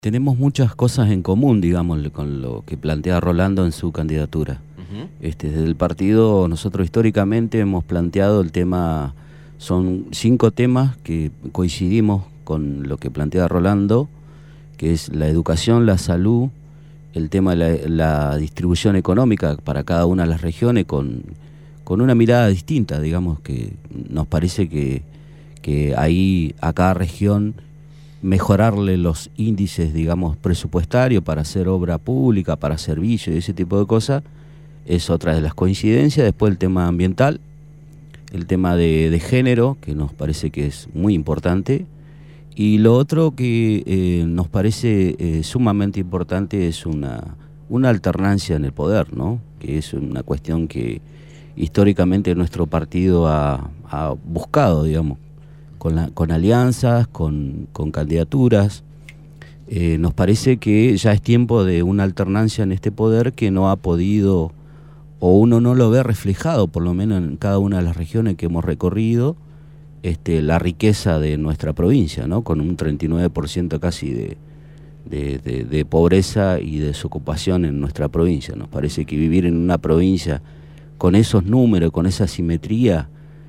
Tenemos muchas cosas en común, digamos, con lo que plantea Rolando en su candidatura. Desde el partido, nosotros históricamente hemos planteado el tema, son 5 temas que coincidimos con lo que plantea Rolando, que es la educación, la salud, el tema de la distribución económica para cada una de las regiones con una mirada distinta, digamos, que nos parece que ahí a cada región mejorarle los índices, digamos, presupuestarios para hacer obra pública, para servicios y ese tipo de cosas, es otra de las coincidencias. Después el tema ambiental, el tema de género, que nos parece que es muy importante, y lo otro que nos parece sumamente importante es una alternancia en el poder, ¿no? Que es una cuestión que históricamente nuestro partido ha buscado, digamos, con alianzas, con candidaturas. Nos parece que ya es tiempo de una alternancia en este poder que no ha podido, o uno no lo ve reflejado, por lo menos en cada una de las regiones que hemos recorrido, la riqueza de nuestra provincia, ¿no? Con un 39% casi de pobreza y desocupación en nuestra provincia. Nos parece que vivir en una provincia con esos números, con esa simetría,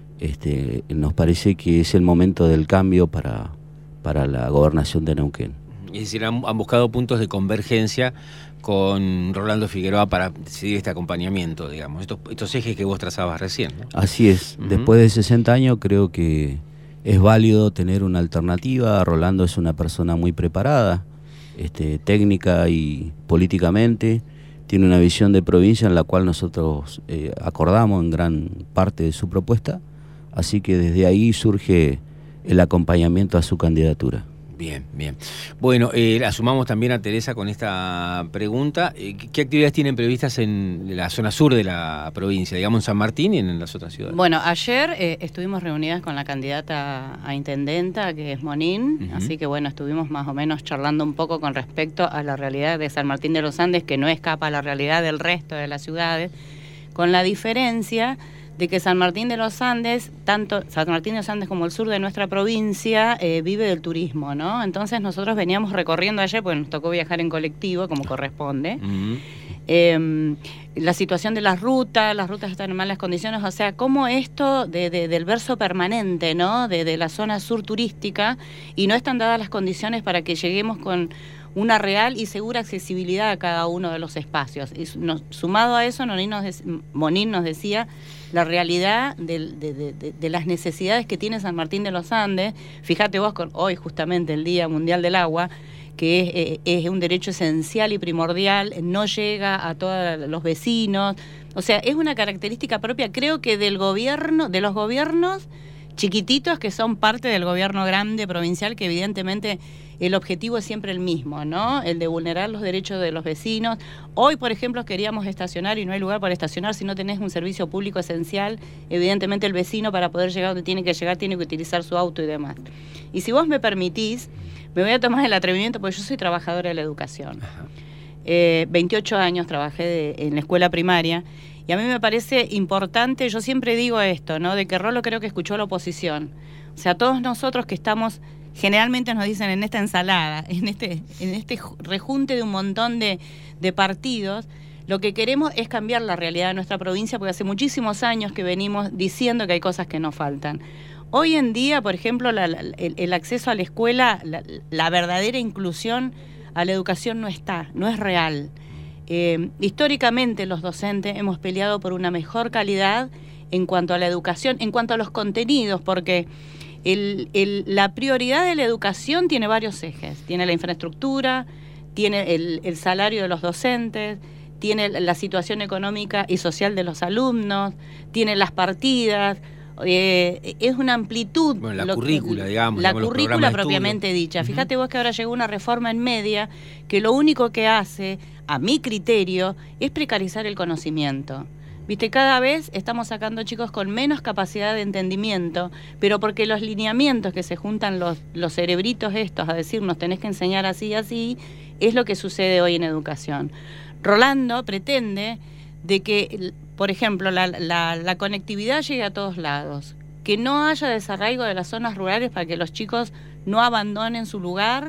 nos parece que es el momento del cambio para la gobernación de Neuquén. Es decir, han buscado puntos de convergencia con Rolando Figueroa para decidir este acompañamiento, digamos, estos ejes que vos trazabas recién, ¿no? Así es. Después de 60 años creo que es válido tener una alternativa. Rolando es una persona muy preparada, técnica y políticamente. Tiene una visión de provincia en la cual nosotros acordamos en gran parte de su propuesta. Así que desde ahí surge el acompañamiento a su candidatura. Bien, bien. Bueno, asumamos también a Teresa con esta pregunta. ¿Qué actividades tienen previstas en la zona sur de la provincia, digamos en San Martín y en las otras ciudades? Bueno, ayer estuvimos reunidas con la candidata a intendenta, que es Monín, así que bueno, estuvimos más o menos charlando un poco con respecto a la realidad de San Martín de los Andes, que no escapa a la realidad del resto de las ciudades, con la diferencia de que San Martín de los Andes, tanto San Martín de los Andes como el sur de nuestra provincia, vive del turismo, ¿no? Entonces nosotros veníamos recorriendo ayer, porque nos tocó viajar en colectivo, como corresponde. La situación de las rutas están en malas condiciones, o sea, cómo esto del verso permanente, ¿no? De la zona sur turística, y no están dadas las condiciones para que lleguemos con una real y segura accesibilidad a cada uno de los espacios. Y sumado a eso, Monín nos decía la realidad de las necesidades que tiene San Martín de los Andes. Fíjate vos, con hoy justamente el Día Mundial del Agua, que es un derecho esencial y primordial, no llega a todos los vecinos. O sea, es una característica propia, creo que del gobierno, de los gobiernos chiquititos que son parte del gobierno grande provincial, que evidentemente el objetivo es siempre el mismo, ¿no? El de vulnerar los derechos de los vecinos. Hoy, por ejemplo, queríamos estacionar y no hay lugar para estacionar. Si no tenés un servicio público esencial, evidentemente el vecino, para poder llegar donde tiene que llegar, tiene que utilizar su auto y demás. Y si vos me permitís, me voy a tomar el atrevimiento, porque yo soy trabajadora de la educación. 28 años trabajé en la escuela primaria, y a mí me parece importante, yo siempre digo esto, ¿no? De que Rolo creo que escuchó a la oposición. O sea, todos nosotros que estamos, generalmente nos dicen en esta ensalada, en este rejunte de un montón de partidos, lo que queremos es cambiar la realidad de nuestra provincia, porque hace muchísimos años que venimos diciendo que hay cosas que nos faltan. Hoy en día, por ejemplo, el acceso a la escuela, la verdadera inclusión a la educación no es real. Históricamente los docentes hemos peleado por una mejor calidad en cuanto a la educación, en cuanto a los contenidos, porque la prioridad de la educación tiene varios ejes. Tiene la infraestructura, tiene el salario de los docentes, tiene la situación económica y social de los alumnos, tiene las partidas. Es una amplitud. Bueno, la currícula, digamos. La currícula propiamente dicha. Fíjate vos que ahora llegó una reforma en media que lo único que hace, a mi criterio, es precarizar el conocimiento. Viste, cada vez estamos sacando chicos con menos capacidad de entendimiento, pero porque los lineamientos que se juntan los cerebritos estos a decirnos tenés que enseñar así y así, es lo que sucede hoy en educación. Rolando pretende de que, por ejemplo, la conectividad llegue a todos lados, que no haya desarraigo de las zonas rurales para que los chicos no abandonen su lugar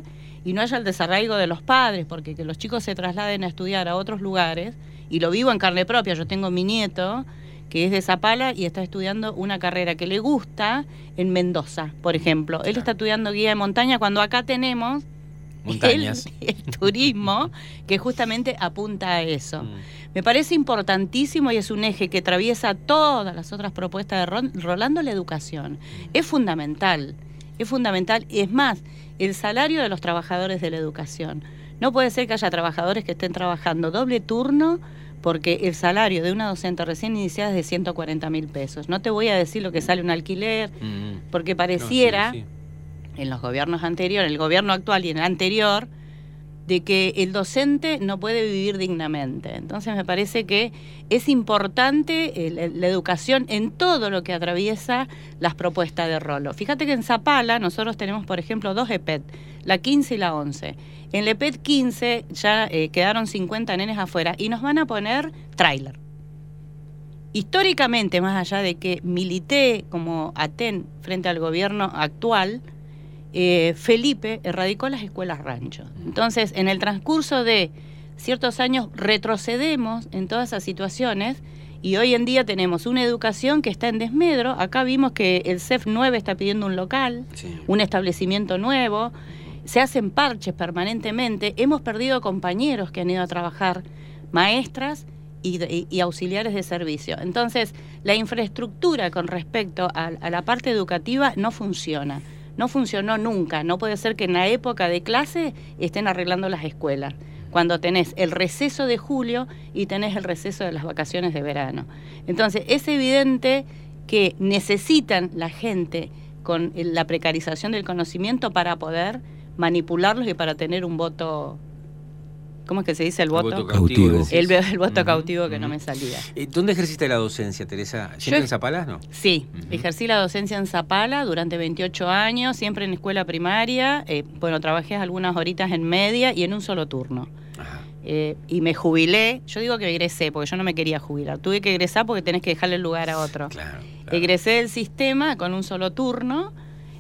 y no haya el desarraigo de los padres, porque que los chicos se trasladen a estudiar a otros lugares, y lo vivo en carne propia. Yo tengo mi nieto que es de Zapala y está estudiando una carrera que le gusta en Mendoza, por ejemplo. Él está estudiando guía de montaña cuando acá tenemos montañas, el turismo que justamente apunta a eso. Me parece importantísimo y es un eje que atraviesa todas las otras propuestas de Rolando, la educación. Es fundamental, y es más, el salario de los trabajadores de la educación. No puede ser que haya trabajadores que estén trabajando doble turno, porque el salario de una docente recién iniciada es de 140.000 pesos. No te voy a decir lo que sale un alquiler, porque pareciera, en los gobiernos anteriores, el gobierno actual y en el anterior, de que el docente no puede vivir dignamente. Entonces me parece que es importante la educación en todo lo que atraviesa las propuestas de Rolo. Fíjate que en Zapala nosotros tenemos, por ejemplo, 2 EPET, la 15 y la 11. En la EPET 15 ya quedaron 50 nenes afuera y nos van a poner tráiler. Históricamente, más allá de que milité como ATEN frente al gobierno actual, Felipe erradicó las escuelas rancho. Entonces, en el transcurso de ciertos años retrocedemos en todas esas situaciones y hoy en día tenemos una educación que está en desmedro. Acá vimos que el CEF 9 está pidiendo un local, un establecimiento nuevo, se hacen parches permanentemente, hemos perdido compañeros que han ido a trabajar, maestras y auxiliares de servicio. Entonces, la infraestructura con respecto a la parte educativa no funciona. No funcionó nunca. No puede ser que en la época de clase estén arreglando las escuelas, cuando tenés el receso de julio y tenés el receso de las vacaciones de verano. Entonces, es evidente que necesitan la gente con la precarización del conocimiento para poder manipularlos y para tener un voto... ¿Cómo es que se dice el voto? Voto cautivo. El voto cautivo que no me salía. ¿Dónde ejerciste la docencia, Teresa? ¿Siempre en Zapala, no? Sí, ejercí la docencia en Zapala durante 28 años, siempre en escuela primaria. Bueno, trabajé algunas horitas en media y en un solo turno. Y me jubilé. Yo digo que egresé, porque yo no me quería jubilar. Tuve que egresar porque tenés que dejarle el lugar a otro. Claro. Egresé del sistema con un solo turno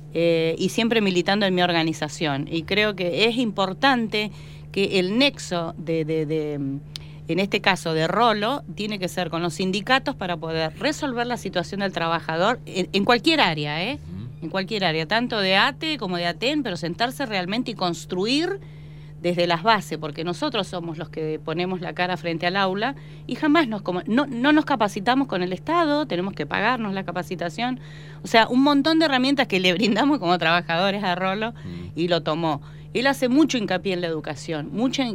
y siempre militando en mi organización. Y creo que es importante que el nexo en este caso de Rolo, tiene que ser con los sindicatos para poder resolver la situación del trabajador en cualquier área, en cualquier área, tanto de ATE como de ATEN, pero sentarse realmente y construir desde las bases, porque nosotros somos los que ponemos la cara frente al aula y jamás no nos capacitamos con el Estado, tenemos que pagarnos la capacitación. O sea, un montón de herramientas que le brindamos como trabajadores a Rolo y lo tomó. Él hace mucho hincapié en la educación,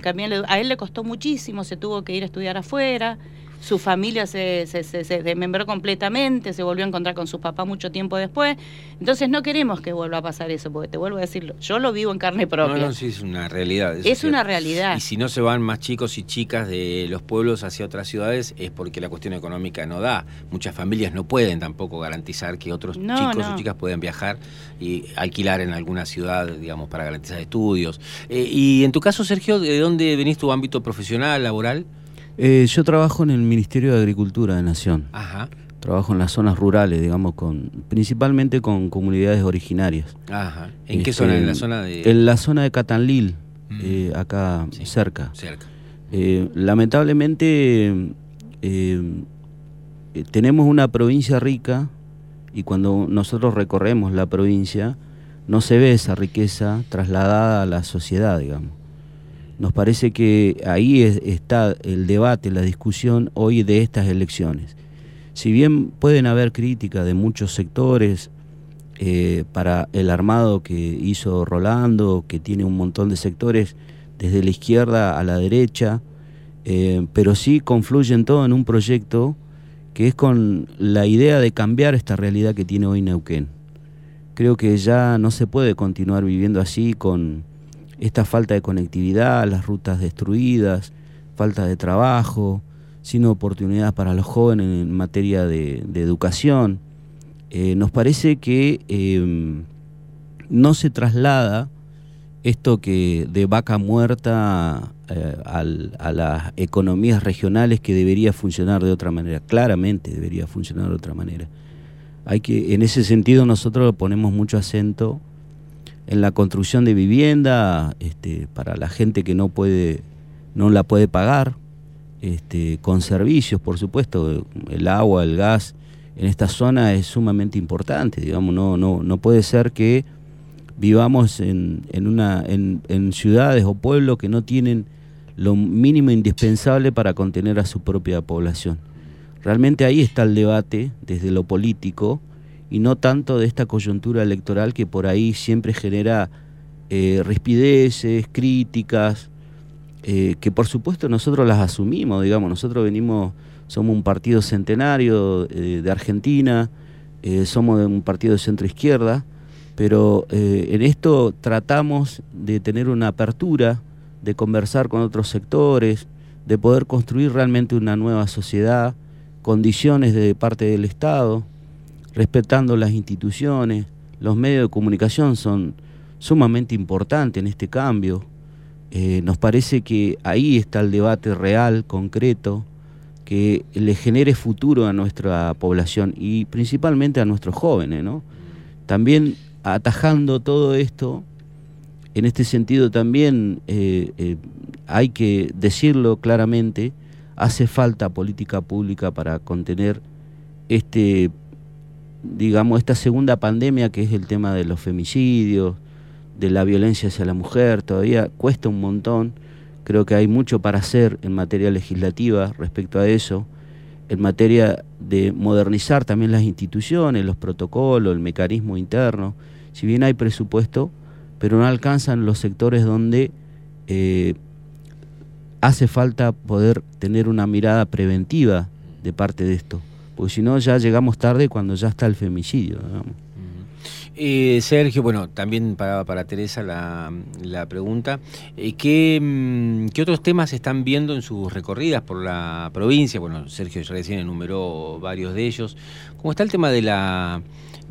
a él le costó muchísimo, se tuvo que ir a estudiar afuera, su familia se desmembró completamente, se volvió a encontrar con sus papás mucho tiempo después. Entonces no queremos que vuelva a pasar eso, porque te vuelvo a decirlo, yo lo vivo en carne propia. No, sí, es una realidad. Es una realidad. Y si no se van más chicos y chicas de los pueblos hacia otras ciudades es porque la cuestión económica no da. Muchas familias no pueden tampoco garantizar que otros chicos o chicas puedan viajar y alquilar en alguna ciudad, digamos, para garantizar estudios. Y en tu caso, Sergio, ¿de dónde venís tu ámbito profesional, laboral? Yo trabajo en el Ministerio de Agricultura de Nación. Ajá. Trabajo en las zonas rurales, digamos, principalmente con comunidades originarias. Ajá. ¿En qué zona? ¿En la zona de...? En la zona de Catanlil, acá cerca. Lamentablemente tenemos una provincia rica y cuando nosotros recorremos la provincia no se ve esa riqueza trasladada a la sociedad, digamos. Nos parece que ahí está el debate, la discusión hoy de estas elecciones. Si bien pueden haber críticas de muchos sectores para el armado que hizo Rolando, que tiene un montón de sectores desde la izquierda a la derecha, pero sí confluyen todo en un proyecto que es con la idea de cambiar esta realidad que tiene hoy Neuquén. Creo que ya no se puede continuar viviendo así con esta falta de conectividad, las rutas destruidas, falta de trabajo, sin oportunidades para los jóvenes en materia de educación. Nos parece que no se traslada esto que de vaca muerta a las economías regionales, que debería funcionar de otra manera, claramente debería funcionar de otra manera. En ese sentido nosotros ponemos mucho acento en la construcción de vivienda para la gente que no la puede pagar, con servicios, por supuesto, el agua, el gas en esta zona es sumamente importante, digamos, no puede ser que vivamos en ciudades o pueblos que no tienen lo mínimo indispensable para contener a su propia población. Realmente ahí está el debate desde lo político y no tanto de esta coyuntura electoral que por ahí siempre genera rispideces, críticas, que por supuesto nosotros las asumimos, digamos, nosotros somos un partido centenario de Argentina, somos un partido de centro izquierda, pero en esto tratamos de tener una apertura, de conversar con otros sectores, de poder construir realmente una nueva sociedad, condiciones de parte del Estado, respetando las instituciones. Los medios de comunicación son sumamente importantes en este cambio. Nos parece que ahí está el debate real, concreto, que le genere futuro a nuestra población y principalmente a nuestros jóvenes, ¿no? También atajando todo esto, en este sentido también hay que decirlo claramente, hace falta política pública para contener esta segunda pandemia que es el tema de los femicidios, de la violencia hacia la mujer. Todavía cuesta un montón, creo que hay mucho para hacer en materia legislativa respecto a eso, en materia de modernizar también las instituciones, los protocolos, el mecanismo interno. Si bien hay presupuesto, pero no alcanzan los sectores donde hace falta poder tener una mirada preventiva de parte de esto, porque si no ya llegamos tarde cuando ya está el femicidio, digamos. Sergio, bueno, también para Teresa la pregunta, ¿qué otros temas están viendo en sus recorridas por la provincia? Bueno, Sergio recién enumeró varios de ellos. ¿Cómo está el tema de la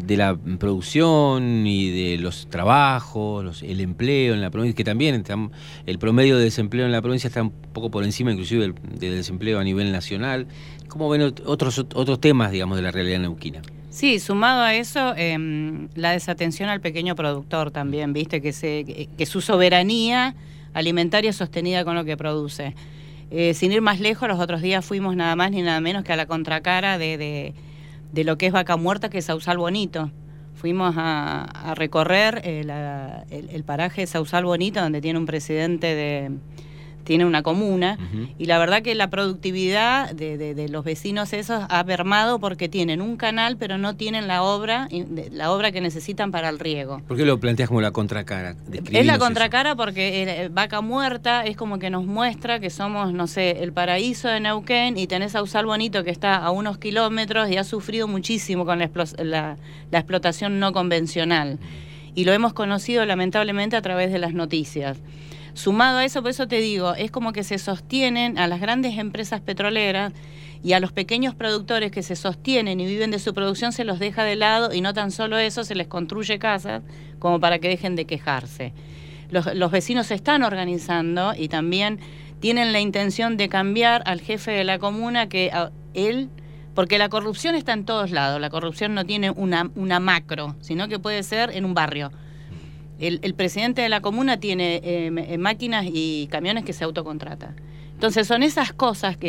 producción y de los trabajos, el empleo en la provincia, que también el promedio de desempleo en la provincia está un poco por encima inclusive del desempleo a nivel nacional? ¿Cómo ven otros temas, digamos, de la realidad neuquina? Sí, sumado a eso, la desatención al pequeño productor también, viste, que su soberanía alimentaria es sostenida con lo que produce. Sin ir más lejos, los otros días fuimos nada más ni nada menos que a la contracara de lo que es Vaca Muerta, que es Sausal Bonito. Fuimos a recorrer el paraje de Sausal Bonito, donde tiene un presidente tiene una comuna, y la verdad que la productividad de los vecinos esos ha mermado porque tienen un canal, pero no tienen la obra que necesitan para el riego. ¿Por qué lo planteas como la contracara? Es la contracara porque Vaca Muerta es como que nos muestra que somos, no sé, el paraíso de Neuquén, y tenés Sausal Bonito que está a unos kilómetros y ha sufrido muchísimo con la explotación no convencional. Y lo hemos conocido lamentablemente a través de las noticias. Sumado a eso, por eso te digo, es como que se sostienen a las grandes empresas petroleras y a los pequeños productores que se sostienen y viven de su producción se los deja de lado, y no tan solo eso, se les construye casas como para que dejen de quejarse. Los vecinos se están organizando y también tienen la intención de cambiar al jefe de la comuna, porque la corrupción está en todos lados, la corrupción no tiene una macro, sino que puede ser en un barrio. El presidente de la comuna tiene máquinas y camiones que se autocontrata. Entonces son esas cosas,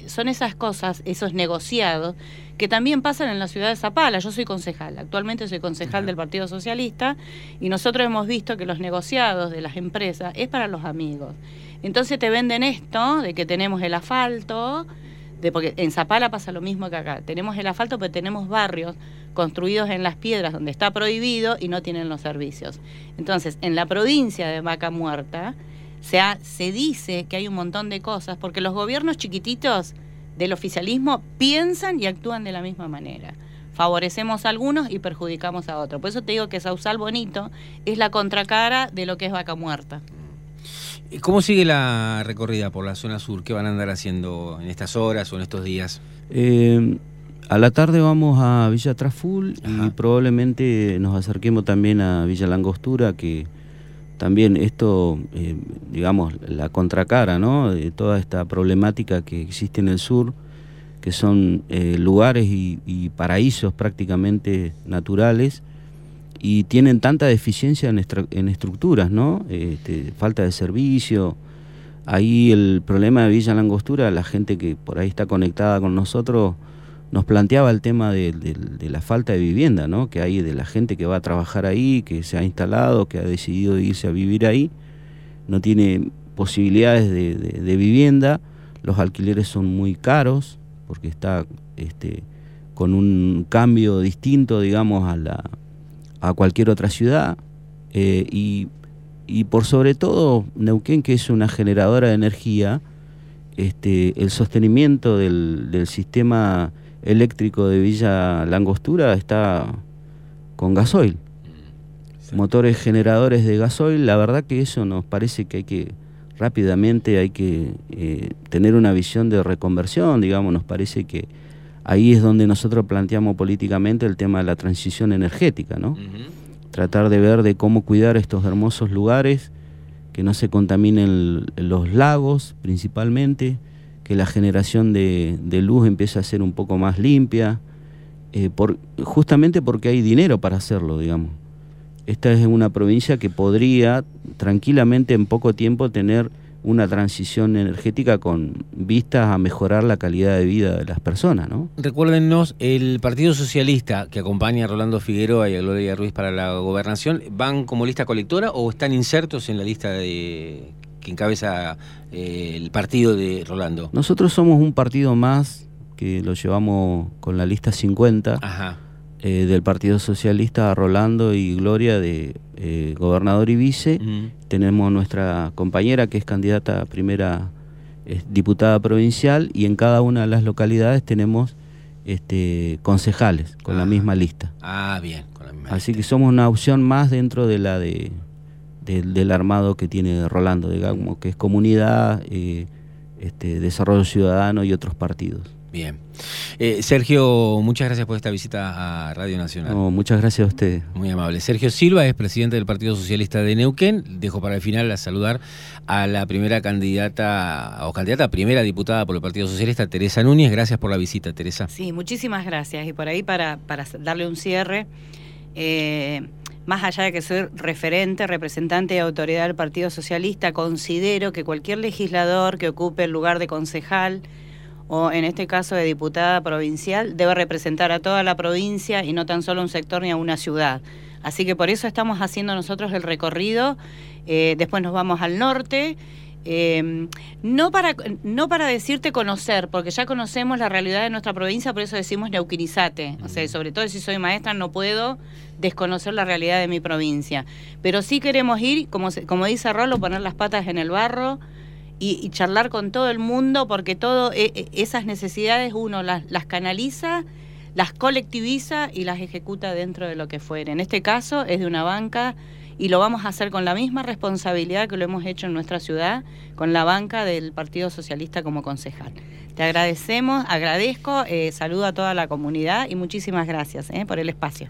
esos negociados, que también pasan en la ciudad de Zapala. Yo soy concejal, actualmente soy concejal del Partido Socialista, y nosotros hemos visto que los negociados de las empresas es para los amigos. Entonces te venden esto, de que tenemos el asfalto, porque en Zapala pasa lo mismo que acá. Tenemos el asfalto, pero tenemos barrios construidos en las piedras donde está prohibido y no tienen los servicios. Entonces, en la provincia de Vaca Muerta se dice que hay un montón de cosas, porque los gobiernos chiquititos del oficialismo piensan y actúan de la misma manera. Favorecemos a algunos y perjudicamos a otros. Por eso te digo que Sausal Bonito es la contracara de lo que es Vaca Muerta. ¿Cómo sigue la recorrida por la zona sur? ¿Qué van a andar haciendo en estas horas o en estos días? A la tarde vamos a Villa Traful y probablemente nos acerquemos también a Villa Langostura, que también esto, digamos, la contracara, ¿no?, de toda esta problemática que existe en el sur, que son lugares y paraísos prácticamente naturales, y tienen tanta deficiencia en estructuras, ¿no? Falta de servicio. Ahí el problema de Villa La Angostura, la gente que por ahí está conectada con nosotros, nos planteaba el tema de la falta de vivienda, ¿no? Que hay de la gente que va a trabajar ahí, que se ha instalado, que ha decidido irse a vivir ahí, no tiene posibilidades de vivienda, los alquileres son muy caros, porque está con un cambio distinto, digamos, a cualquier otra ciudad, y por sobre todo Neuquén, que es una generadora de energía, el sostenimiento del sistema eléctrico de Villa La Angostura está con gasoil, motores generadores de gasoil. La verdad que eso nos parece que rápidamente hay que tener una visión de reconversión, digamos. Nos parece que ahí es donde nosotros planteamos políticamente el tema de la transición energética, ¿no? Tratar de ver de cómo cuidar estos hermosos lugares, que no se contaminen los lagos principalmente, que la generación de luz empiece a ser un poco más limpia, justamente porque hay dinero para hacerlo, digamos. Esta es una provincia que podría tranquilamente en poco tiempo tener una transición energética con vistas a mejorar la calidad de vida de las personas, ¿no? Recuérdennos, el Partido Socialista que acompaña a Rolando Figueroa y a Gloria Ruiz para la gobernación, ¿van como lista colectora o están insertos en la lista que encabeza el partido de Rolando? Nosotros somos un partido más que lo llevamos con la lista 50. Ajá. Del Partido Socialista, a Rolando y Gloria de gobernador y vice. Tenemos nuestra compañera que es candidata a primera diputada provincial, y en cada una de las localidades tenemos concejales con la misma lista. Bien, con la misma Así lista. que somos una opción más dentro de la del armado que tiene Rolando, digamos, que es comunidad, desarrollo ciudadano y otros partidos. Bien. Sergio, muchas gracias por esta visita a Radio Nacional. No, muchas gracias a ustedes. Muy amable. Sergio Silva es presidente del Partido Socialista de Neuquén. Dejo para el final a saludar a la primera candidata a primera diputada por el Partido Socialista, Teresa Núñez. Gracias por la visita, Teresa. Sí, muchísimas gracias. Y por ahí para darle un cierre, más allá de que soy representante y autoridad del Partido Socialista, considero que cualquier legislador que ocupe el lugar de concejal, o en este caso de diputada provincial, debe representar a toda la provincia y no tan solo a un sector ni a una ciudad. Así que por eso estamos haciendo nosotros el recorrido. Después nos vamos al norte, no para decirte conocer, porque ya conocemos la realidad de nuestra provincia, por eso decimos neuquinizate. O sea, sobre todo si soy maestra no puedo desconocer la realidad de mi provincia. Pero sí queremos ir, como dice Rolo, poner las patas en el barro, y charlar con todo el mundo, porque esas necesidades uno las canaliza, las colectiviza y las ejecuta dentro de lo que fuere. En este caso es de una banca, y lo vamos a hacer con la misma responsabilidad que lo hemos hecho en nuestra ciudad, con la banca del Partido Socialista como concejal. Te agradezco, saludo a toda la comunidad y muchísimas gracias por el espacio.